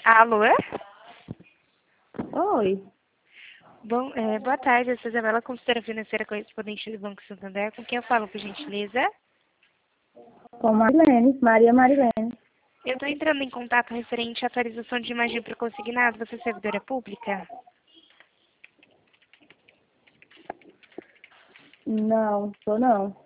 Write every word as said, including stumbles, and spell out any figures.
Alô? Oi, Bom, é, boa tarde, eu sou Isabela, consultora financeira correspondente do Banco Santander. Com quem eu falo, por gentileza? com Marilene, Maria Marilene. Eu estou entrando em contato referente à atualização de imagem para consignado. Você é servidora pública? Não, tô não.